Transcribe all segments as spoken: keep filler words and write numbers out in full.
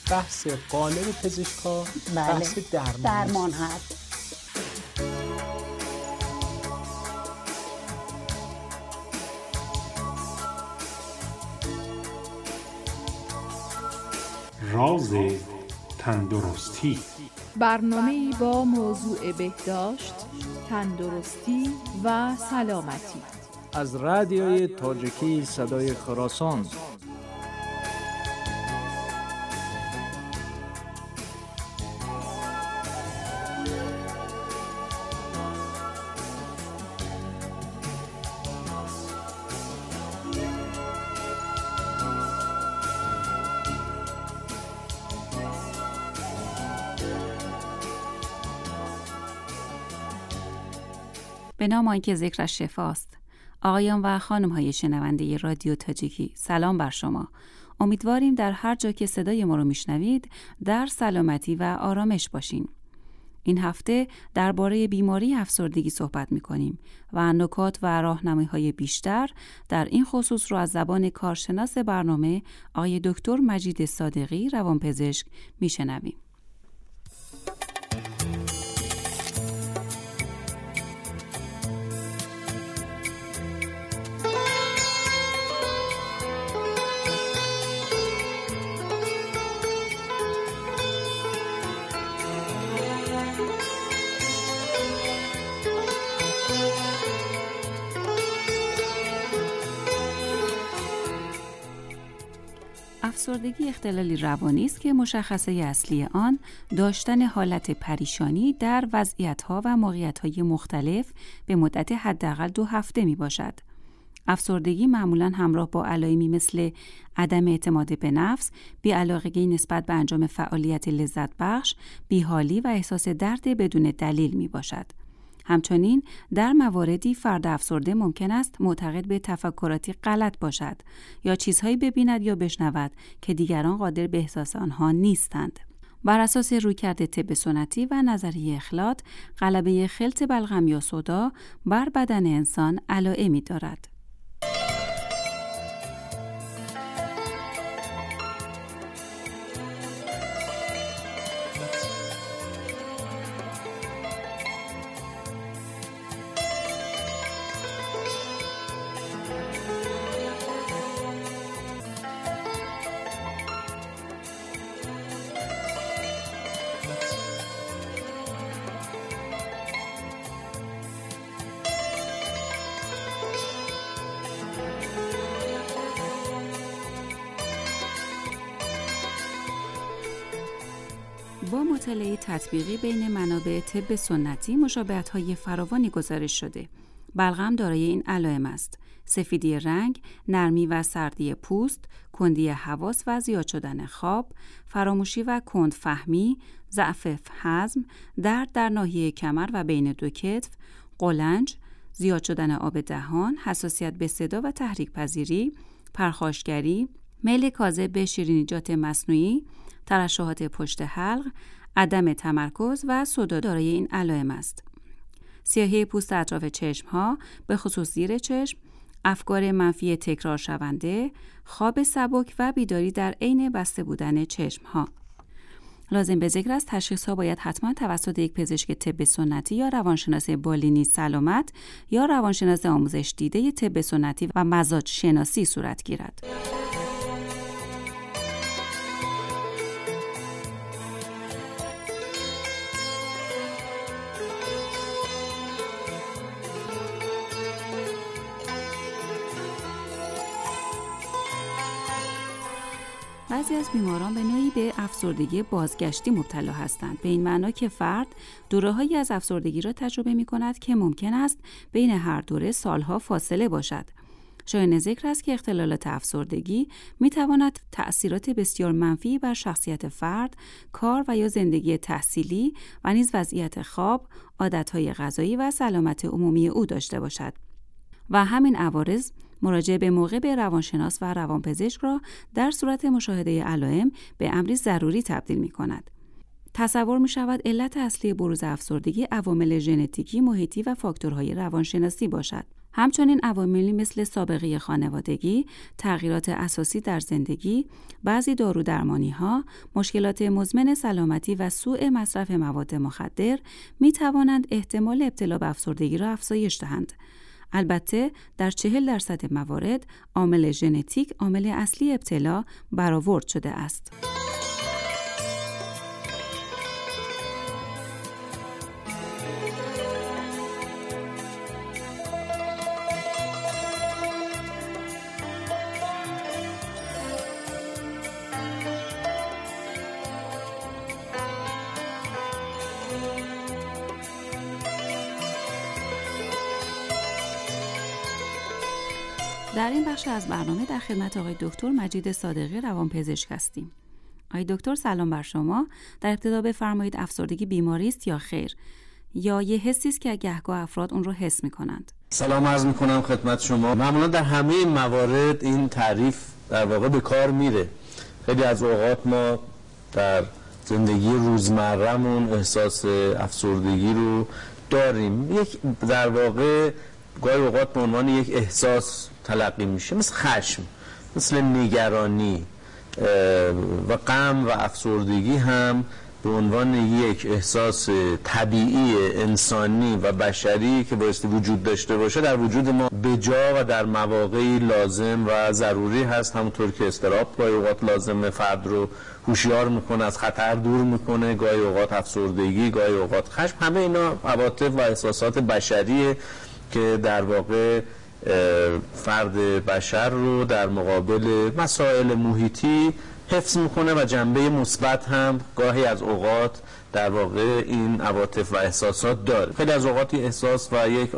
بحث قالب پزشکا بله. بحث درمان, درمان هست. راز تندرستی، برنامه‌ای با موضوع بهداشت، تندرستی و سلامتی از رادیوی تاجیکی صدای خراسان. به نام آنکه ذکرش شفاست. آقایان و خانم‌های شنونده رادیو تاجیکی، سلام بر شما. امیدواریم در هر جا که صدای ما رو میشنوید در سلامتی و آرامش باشین. این هفته درباره بیماری افسردگی صحبت می‌کنیم و نکات و راهنمایی‌های بیشتر در این خصوص رو از زبان کارشناس برنامه آقای دکتر مجید صادقی روانپزشک میشنویم. افسردگی اختلالی روانی است که مشخصه اصلی آن داشتن حالت پریشانی در وضعیت‌ها و موقعیت‌های مختلف به مدت حداقل دو هفته میباشد. افسردگی معمولاً همراه با علائمی مثل عدم اعتماد به نفس، بی‌علاقگی نسبت به انجام فعالیت لذت بخش، بیحالی و احساس درد بدون دلیل میباشد. همچنین در مواردی فرد افسرده ممکن است معتقد به تفکراتی غلط باشد یا چیزهایی ببیند یا بشنود که دیگران قادر به احساس آنها نیستند. بر اساس رویکرد طب سنتی و نظریه اخلاط، غلبه خلط بلغم یا سودا بر بدن انسان علائمی دارد. با مطالعه تطبیقی بین منابع طب سنتی مشابهت‌های فراوانی گزارش شده. بلغم دارای این علائم است: سفیدی رنگ، نرمی و سردی پوست، کندی حواس و زیاد شدن خواب، فراموشی و کندفهمی، ضعف هضم، درد در ناحیه کمر و بین دو کتف، قولنج، زیاد شدن آب دهان، حساسیت به صدا و تحریک پذیری، پرخاشگری، میل کاذب به شیرینیجات مصنوعی، ترشحات پشت حلق، عدم تمرکز و سودا دارای این علائم است. سیاهی پوست اطراف چشم‌ها، به خصوص زیر چشم، افکار منفی تکرار شونده، خواب سبک و بیداری در عین بسته بودن چشم‌ها. لازم به ذکر است تشخیص‌ها باید حتما توسط یک پزشک طب سنتی یا روانشناس بالینی سلامت یا روانشناس آموزش دیده طب سنتی و مزاج شناسی صورت گیرد. بعضی از بیماران به نوعی به افسردگی بازگشتی مبتلا هستند، به این معنا که فرد دوره‌هایی از افسردگی را تجربه می‌کند که ممکن است بین هر دوره سالها فاصله باشد. شایان ذکر است که اختلالات افسردگی می‌تواند تأثیرات بسیار منفی بر شخصیت فرد، کار و یا زندگی تحصیلی و نیز وضعیت خواب، عادت‌های غذایی و سلامت عمومی او داشته باشد. و همین عوارض مراجعه به موقع به روانشناس و روانپزشک را در صورت مشاهده علائم به امری ضروری تبدیل می کند. تصور می شود علت اصلی بروز افسردگی عوامل ژنتیکی، محیطی و فاکتورهای روانشناسی باشد. همچنین عواملی مثل سابقه خانوادگی، تغییرات اساسی در زندگی، بعضی دارودرمانی‌ها، مشکلات مزمن سلامتی و سوء مصرف مواد مخدر می توانند احتمال ابتلا به افسردگی را افزایش دهند. البته در چهل درصد موارد عامل ژنتیک عامل اصلی ابتلا برآورد شده است. در این بخش از برنامه در خدمت آقای دکتر مجید صادقی روانپزشک هستیم. آقای دکتر سلام بر شما. در ابتدا بفرمایید افسردگی بیماری است یا خیر؟ یا یه حسی است که گهگاه افراد اون رو حس می‌کنند؟ سلام عرض می‌کنم خدمت شما. معمولا در همه این موارد این تعریف در واقع به کار میره. خیلی از اوقات ما در زندگی روزمره‌مون احساس افسردگی رو داریم. یک در واقع گاهی اوقات به عنوان یک احساس تلقی میشه، مثل خشم، مثل نگرانی و غم و افسردگی هم به عنوان یک احساس طبیعی انسانی و بشری که بایستی وجود داشته باشه در وجود ما به جا و در مواقعی لازم و ضروری هست. همونطور که اضطراب گاهی اوقات لازمه فرد رو هوشیار میکنه، از خطر دور میکنه، گاهی اوقات افسردگی، گاهی اوقات خشم، همه اینا عواطف و احساسات بشریه که در واقع فرد بشر رو در مقابل مسائل محیطی حفظ میکنه و جنبه مثبت هم گاهی از اوقات در واقع این عواطف و احساسات داره. خیلی از اوقات احساس و یک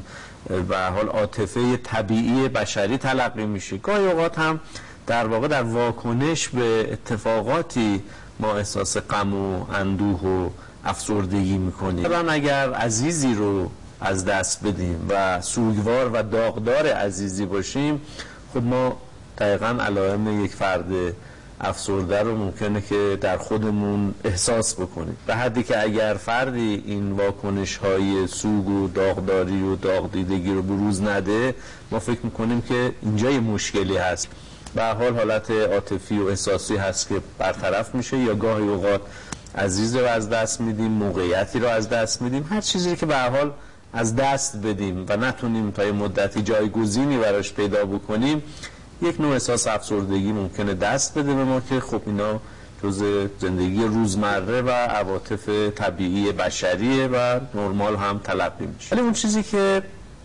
به حال عاطفه طبیعی بشری تلقی میشه. گاهی اوقات هم در واقع در واکنش به اتفاقاتی ما احساس غم و اندوه و افسردگی میکنیم. مثلا اگر عزیزی رو از دست بدیم و سوگوار و داغدار عزیزی باشیم، خب ما دقیقاً علائم یک فرد افسرده رو ممکنه که در خودمون احساس بکنیم، به حدی که اگر فردی این واکنش های سوگ و داغداری و داغ دیدگی رو بروز نده، ما فکر میکنیم که اینجا یه مشکلی هست. به هر حال حالت عاطفی و احساسی هست که برطرف میشه، یا گاهی اوقات عزیز رو از دست میدیم، موقعیتی رو از دست میدیم، هر چیزی که به هر حال از دست بدیم و نتونیم تا یه مدتی جایگزینی براش پیدا بکنیم، یک نوع احساس افسردگی ممکنه دست بده به ما که خب اینا جزء زندگی روزمره و عواطف طبیعی بشریه و نرمال هم تلقی میشه. ولی اون چیزی که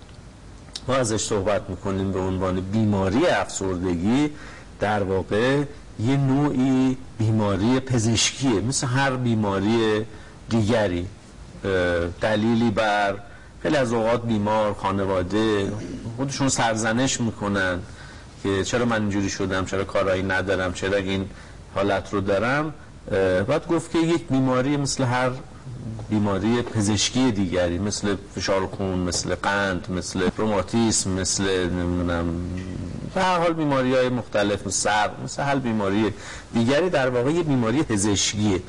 ما ازش صحبت میکنیم به عنوان بیماری افسردگی در واقع یه نوعی بیماری پزشکیه، مثل هر بیماری دیگری. دلیلی بر خیلی از اوقات بیمار خانواده خودشون سرزنش میکنن که چرا من اینجوری شدم، چرا کارایی ندارم، چرا این حالت رو دارم. باید گفت که یک بیماری مثل هر بیماری پزشکی دیگری، مثل فشار خون، مثل قند، مثل روماتیسم، مثل نمیدونم به هر حال بیماری‌های مختلف، مثل سر، مثل هر بیماری دیگری در واقع یه بیماری پزشکیه،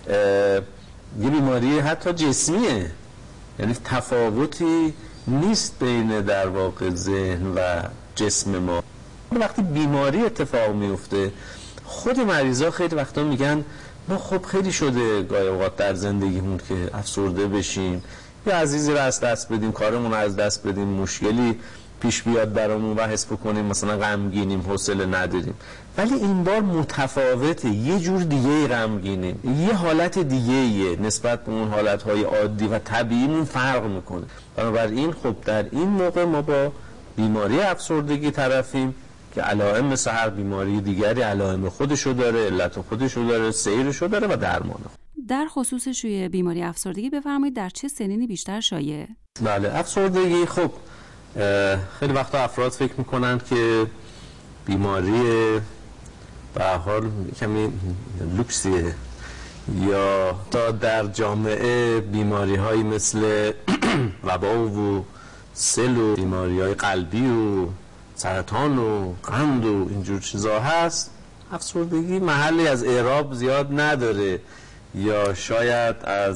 یه بیماری حتی جسمیه. یعنی تفاوتی نیست بین در واقع ذهن و جسم ما. وقتی بیماری اتفاق میفته، خود مریضا خیلی وقتا میگن ما خب خیلی شده گاهی اوقات در زندگیمون که افسرده بشیم، یا عزیزی رو از دست بدیم، کارمون رو از دست بدیم، مشکلی پیش بیاد برامون و حس بکنیم مثلا غمگینیم، حوصله نداریم. ولی این بار متفاوته، یه جور دیگه غمگینیم، یه حالت دیگه‌ایه نسبت به اون حالت‌های عادی و طبیعیمون فرق میکنه. بنابراین خب در این موقع ما با بیماری افسردگی طرفیم که علائم مثل هر بیماری دیگری علائم خودشو داره، علت خودشو داره، سیرشو داره و درمانه. در خصوص شوی بیماری افسردگی بفرمایید در چه سنینی بیشتر شایعه؟ بله، افسردگی خب خیلی وقتا افراد فکر میکنن که بیماری به حال کمی لوکسیه، یا تا در جامعه بیماری هایی مثل وبا و سل و بیماری های قلبی و سرطان و قند و اینجور چیزا هست. افسردگی محلی از اعراب زیاد نداره، یا شاید از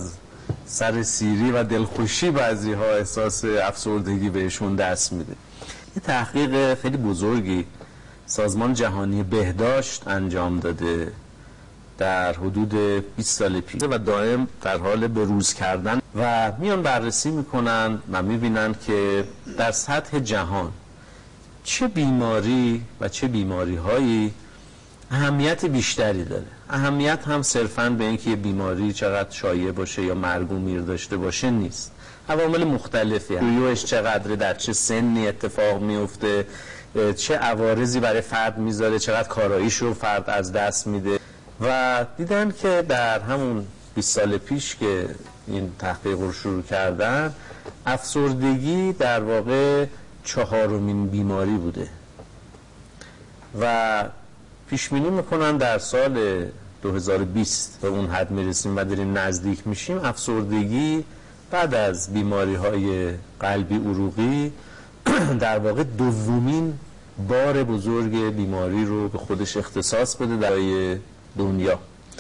سر سیری و دلخوشی بعضی ها احساس افسردگی بهشون دست میده. یه تحقیق خیلی بزرگی سازمان جهانی بهداشت انجام داده در حدود بیست سال پیش و دائم در حال بروز کردن و میان بررسی میکنن و میبینن که در سطح جهان چه بیماری و چه بیماری هایی اهمیت بیشتری داره. اهمیت هم صرفاً به اینکه یه بیماری چقدر شایع باشه یا مرگ و میر داشته باشه نیست. عوامل مختلفی شیوعش چقدر، در چه سنی اتفاق میفته، چه عوارضی برای فرد میذاره، چقدر کاراییش رو فرد از دست میده. و دیدن که در همون بیست سال پیش که این تحقیق رو شروع کردن، افسردگی در واقع چهارمین بیماری بوده و پیش بینی میکنن در سال دو هزار و بیست به اون حد میرسیم و داریم نزدیک میشیم، افسردگی بعد از بیماری های قلبی عروقی در واقع دومین بار بزرگ بیماری رو به خودش اختصاص بده در دنیا.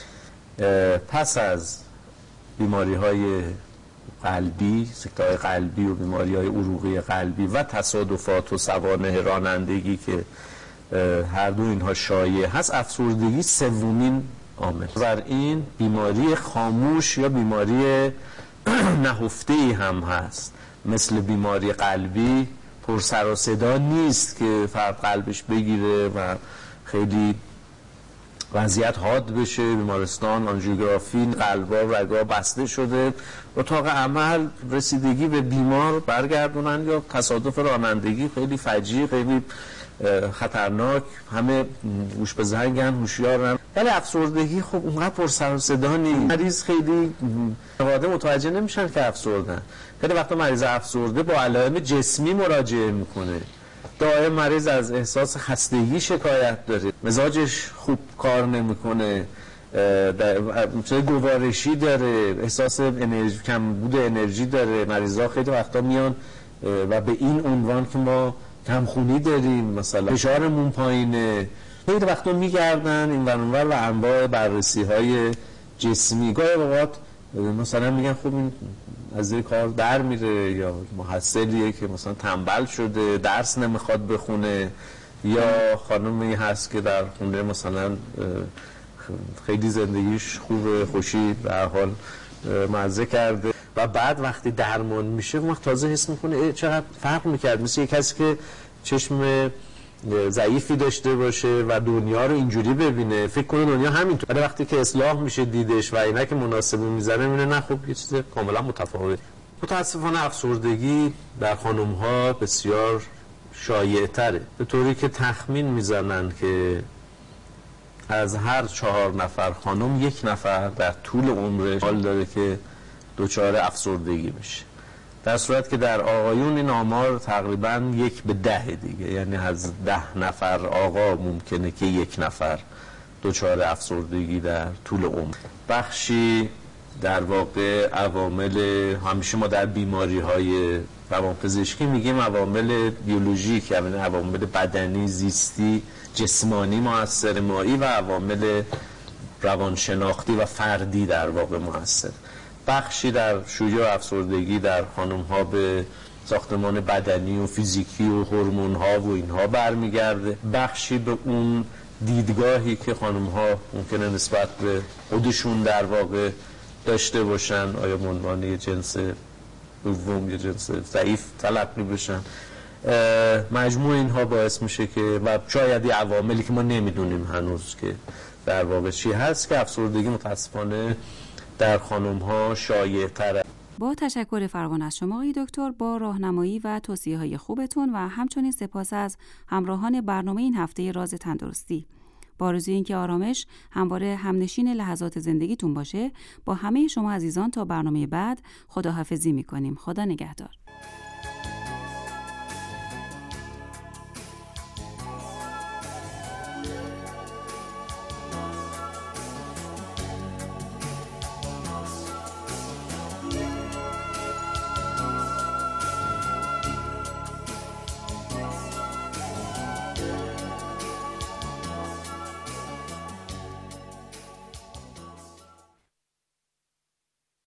پس از بیماری های قلبی، سکته قلبی و بیماری های عروقی قلبی و تصادفات و سوانح رانندگی که هر دو اینها شایع هست، افسردگی سومین عامل. بر این بیماری خاموش یا بیماری نهفته‌ای هم هست، مثل بیماری قلبی پر سر و صدا نیست که فرد قلبش بگیره و خیلی وضعیت حاد بشه، بیمارستان آنژیوگرافی، قلبا رگا بسته شده، اتاق عمل رسیدگی به بیمار برگردونن، یا تصادف رانندگی خیلی فجیع، خیلی خطرناک، همه گوش به زنگن، هوشیارن. ولی افسردگی خب اونقدر پر سر و صدا نیست. مریض خیلی واقعا متوجه نمیشن که افسردن. خیلی وقتا مریض افسرده با علائم جسمی مراجعه میکنه، دائم مریض از احساس خستگی شکایت داره، مزاجش خوب کار نمیکنه، مثلا گوارشی داره، احساس انرژی، کمبود انرژی داره. مریضا خیلی وقتا میان و به این عنوان که ما کمخونی داریم، مثلا فشارمون پایینه، خیلی وقتا میگردن این ور اونور و انواع بررسی های جسمی. گاهی اوقات مثلا میگن خب این از این کار در میره، یا محصلیه که مثلا تنبل شده، درس نمیخواد بخونه، یا خانمی هست که در خونه مثلا خیلی زندگیش خوبه، خوشی به هر حال مزه کرده و بعد وقتی درمان میشه وقت تازه حس میکنه چقدر فرق میکرد. مثل یک کسی که چشم ضعیفی داشته باشه و دنیا رو اینجوری ببینه، فکر کنه دنیا همینطور، ولی وقتی که اصلاح میشه دیدش و عینک مناسبی میزنه میبینه نه، خب یه چیز کاملا متفاوت. متاسفانه افسردگی در خانم ها بسیار شایع تره، به طوری که تخمین میزنن که از هر چهار نفر خانم یک نفر در طول عمرش حال داره که دچار افسردگی بشه، در صورت که در آقایون این آمار تقریبا یک به ده دیگه، یعنی از ده نفر آقا ممکنه که یک نفر دچار افسردگی در طول عمر. بخشی در واقع عوامل، همیشه ما در بیماری های روانپزشکی میگیم عوامل بیولوژیک، یعنی عوامل بدنی، زیستی، جسمانی مؤثر مایی و عوامل روانشناختی و فردی در واقع مؤثر. بخشی در شیوع افسردگی در خانم ها به ساختمان بدنی و فیزیکی و هورمون ها و اینها برمیگرده، بخشی به اون دیدگاهی که خانم ها ممکنه نسبت به خودشون در واقع داشته باشن، آیا به عنوان یه جنس دوم یا جنس ضعیف تلقی بشن. مجموع اینها باعث میشه که و شاید یه عواملی که ما نمیدونیم هنوز که در واقع چی هست که افسردگی متاسفانه در خانم ها شایع تره. با تشکر فراوان از شما آقای دکتر با راهنمایی و توصیه های خوبتون و همچنین سپاس از همراهان برنامه این هفته راز تندرستی. با آرزوی اینکه آرامش همواره همنشین لحظات زندگیتون باشه، با همه شما عزیزان تا برنامه بعد خداحافظی میکنیم. خدا نگهدار.